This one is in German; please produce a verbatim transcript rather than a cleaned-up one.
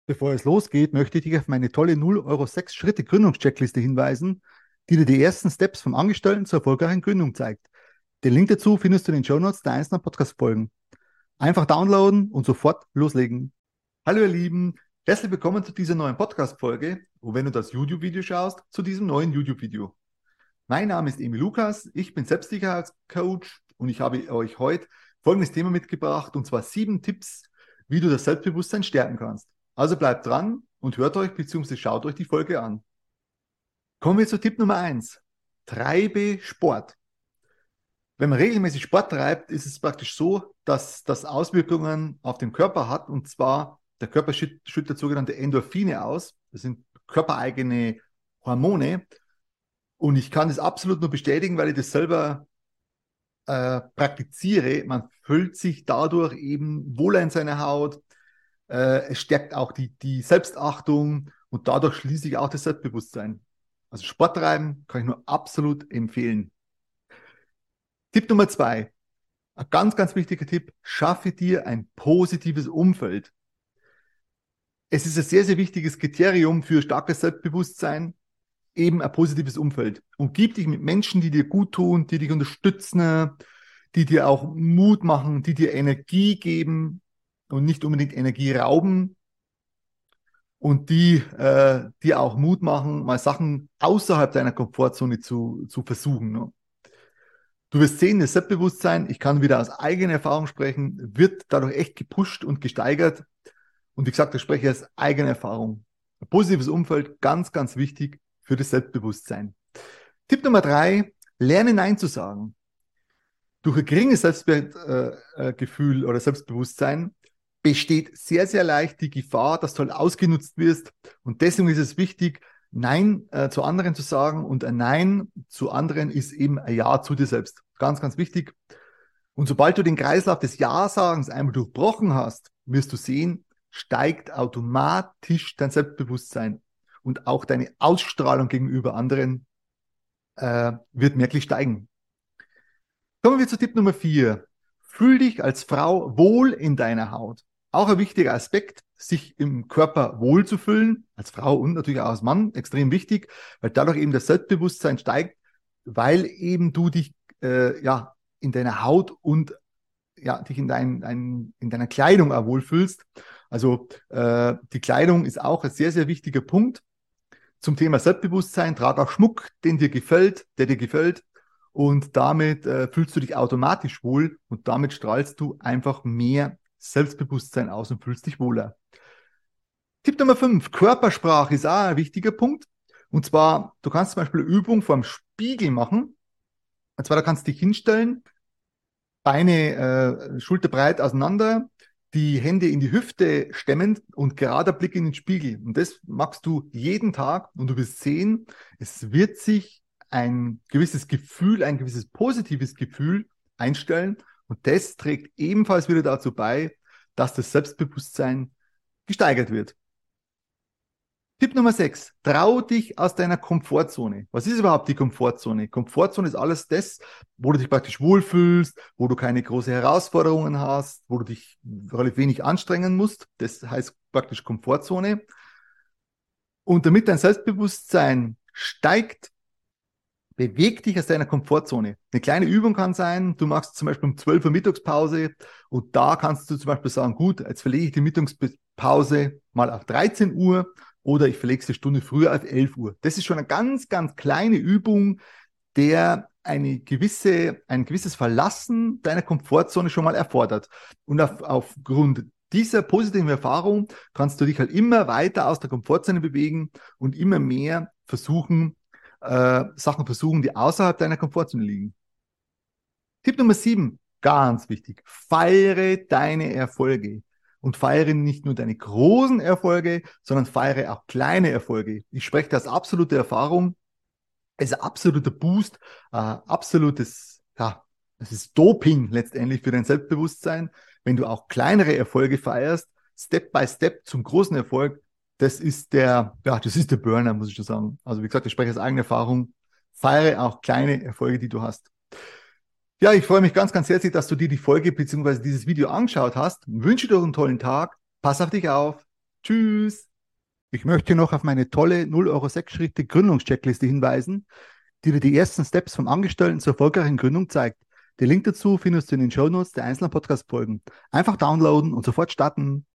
Bevor es losgeht, möchte ich dich auf meine tolle null Euro sechs Schritte Gründungscheckliste hinweisen, die dir die ersten Steps vom Angestellten zur erfolgreichen Gründung zeigt. Den Link dazu findest du in den Shownotes der einzelnen Podcast-Folgen. Einfach downloaden und sofort loslegen. Hallo ihr Lieben, herzlich willkommen zu dieser neuen Podcast-Folge und wenn du das YouTube-Video schaust, zu diesem neuen YouTube-Video. Mein Name ist Emil Lukas, ich bin Selbstsicherheitscoach und ich habe euch heute folgendes Thema mitgebracht und zwar sieben Tipps, wie du das Selbstbewusstsein stärken kannst. Also bleibt dran und hört euch bzw. schaut euch die Folge an. Kommen wir zu Tipp Nummer eins. Treibe Sport. Wenn man regelmäßig Sport treibt, ist es praktisch so, dass das Auswirkungen auf den Körper hat. Und zwar, der Körper schüttet sogenannte Endorphine aus. Das sind körpereigene Hormone. Und ich kann das absolut nur bestätigen, weil ich das selber äh, praktiziere. Man fühlt sich dadurch eben wohler in seiner Haut. Äh, es stärkt auch die, die Selbstachtung und dadurch schließlich auch das Selbstbewusstsein. Also Sport treiben kann ich nur absolut empfehlen. Tipp Nummer zwei. Ein ganz, ganz wichtiger Tipp. Schaffe dir ein positives Umfeld. Es ist ein sehr, sehr wichtiges Kriterium für starkes Selbstbewusstsein, eben ein positives Umfeld. Umgib dich mit Menschen, die dir gut tun, die dich unterstützen, die dir auch Mut machen, die dir Energie geben und nicht unbedingt Energie rauben und die äh, dir auch Mut machen, mal Sachen außerhalb deiner Komfortzone zu, zu versuchen. Ne? Du wirst sehen, das Selbstbewusstsein, ich kann wieder aus eigener Erfahrung sprechen, wird dadurch echt gepusht und gesteigert. Und wie gesagt, ich spreche aus eigener Erfahrung. Ein positives Umfeld, ganz, ganz wichtig für das Selbstbewusstsein. Tipp Nummer drei, lerne Nein zu sagen. Durch ein geringes Selbstgefühl oder Selbstbewusstsein besteht sehr, sehr leicht die Gefahr, dass du halt ausgenutzt wirst. Und deswegen ist es wichtig, Nein äh, zu anderen zu sagen. Und ein Nein zu anderen ist eben ein Ja zu dir selbst. Ganz, ganz wichtig. Und sobald du den Kreislauf des Ja-Sagens einmal durchbrochen hast, wirst du sehen, steigt automatisch dein Selbstbewusstsein. Und auch deine Ausstrahlung gegenüber anderen äh, wird merklich steigen. Kommen wir zu Tipp Nummer vier. Fühl dich als Frau wohl in deiner Haut. Auch ein wichtiger Aspekt, sich im Körper wohlzufühlen, als Frau und natürlich auch als Mann, extrem wichtig, weil dadurch eben das Selbstbewusstsein steigt, weil eben du dich äh, ja in deiner Haut und ja dich in, dein, dein, in deiner Kleidung auch wohlfühlst. Also äh, die Kleidung ist auch ein sehr, sehr wichtiger Punkt zum Thema Selbstbewusstsein. Trag auch Schmuck, den dir gefällt, der dir gefällt. Und damit äh, fühlst du dich automatisch wohl und damit strahlst du einfach mehr Selbstbewusstsein aus und fühlst dich wohler. Tipp Nummer fünf, Körpersprache ist auch ein wichtiger Punkt. Und zwar, du kannst zum Beispiel eine Übung vor dem Spiegel machen. Und zwar, da kannst du dich hinstellen, Beine äh, schulterbreit auseinander, die Hände in die Hüfte stemmend und gerader Blick in den Spiegel. Und das machst du jeden Tag und du wirst sehen, es wird sich ein gewisses Gefühl, ein gewisses positives Gefühl einstellen. Und das trägt ebenfalls wieder dazu bei, dass das Selbstbewusstsein gesteigert wird. Tipp Nummer sechs, trau dich aus deiner Komfortzone. Was ist überhaupt die Komfortzone? Komfortzone ist alles das, wo du dich praktisch wohlfühlst, wo du keine großen Herausforderungen hast, wo du dich relativ wenig anstrengen musst. Das heißt praktisch Komfortzone. Und damit dein Selbstbewusstsein steigt, beweg dich aus deiner Komfortzone. Eine kleine Übung kann sein, du machst zum Beispiel um zwölf Uhr Mittagspause und da kannst du zum Beispiel sagen, gut, jetzt verlege ich die Mittagspause mal auf dreizehn Uhr oder ich verlege es eine Stunde früher auf elf Uhr. Das ist schon eine ganz, ganz kleine Übung, der eine gewisse, ein gewisses Verlassen deiner Komfortzone schon mal erfordert. Und auf, aufgrund dieser positiven Erfahrung kannst du dich halt immer weiter aus der Komfortzone bewegen und immer mehr versuchen, äh, Sachen versuchen, die außerhalb deiner Komfortzone liegen. Tipp Nummer sieben, ganz wichtig, feiere deine Erfolge. Und feiere nicht nur deine großen Erfolge, sondern feiere auch kleine Erfolge. Ich spreche das absolute Erfahrung. Es ist ein absoluter Boost, äh, absolutes, ja, es ist Doping letztendlich für dein Selbstbewusstsein, wenn du auch kleinere Erfolge feierst, Step by Step zum großen Erfolg. Das ist der, ja, das ist der Burner, muss ich schon sagen. Also wie gesagt, ich spreche aus eigener Erfahrung. Feiere auch kleine Erfolge, die du hast. Ja, ich freue mich ganz, ganz herzlich, dass du dir die Folge bzw. dieses Video angeschaut hast. Wünsche dir einen tollen Tag. Pass auf dich auf. Tschüss. Ich möchte noch auf meine tolle null Euro sechs Schritte Gründungscheckliste hinweisen, die dir die ersten Steps vom Angestellten zur erfolgreichen Gründung zeigt. Den Link dazu findest du in den Shownotes der einzelnen Podcast-Folgen. Einfach downloaden und sofort starten.